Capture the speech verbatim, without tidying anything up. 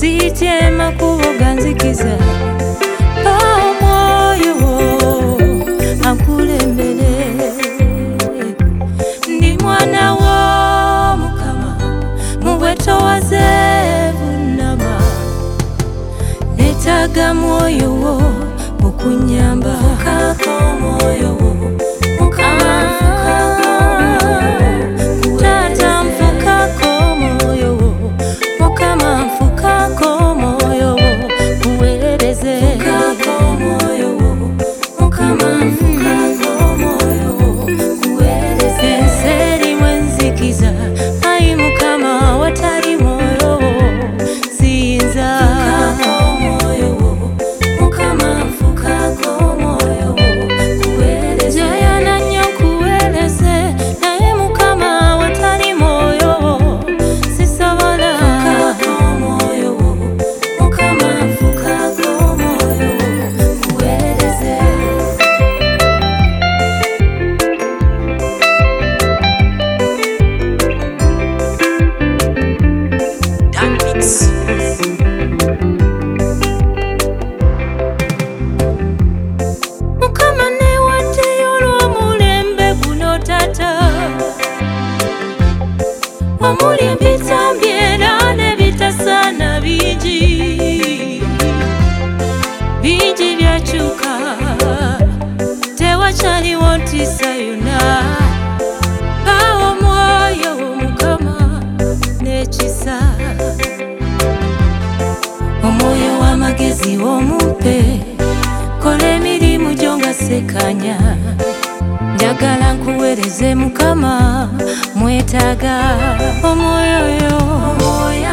sitye makubo ganzikiza omwoyo ankulembere ndi mwana wo Mukama mubwetowaze bunama netaga mwoyo wo okunyamba kako mwoyo wo Mukama tata mfukako moyo wo Mukama mfukako moyo wo kuwereze mfukako moyo wo Mukama mfukako moyo wo kuwereze enseri mwenzikiza ai Mukama watali moyo wo siyinza mfukako moyo wo Mukama mfukako moyo wo kuwereze jayana nnyo kuwereze naye Mukama watali moyo wo sisobola mfukako moyo wo Mukama mfukako moyo wo kuwereze Dance. Mukama ne wateyo olw'omulembe guno tata omuli ebitambi era n'ebitasaana bingi bingi byakyuka tewakyaliwo ntiisa yonna bawo omwoyo Mukama n'ekisa omwoyo w'amagezi w'omumpe kola emirimu gyo nga sekanya njagala nkuweereze Mukama mwetaaga omwoyo yo omwoyo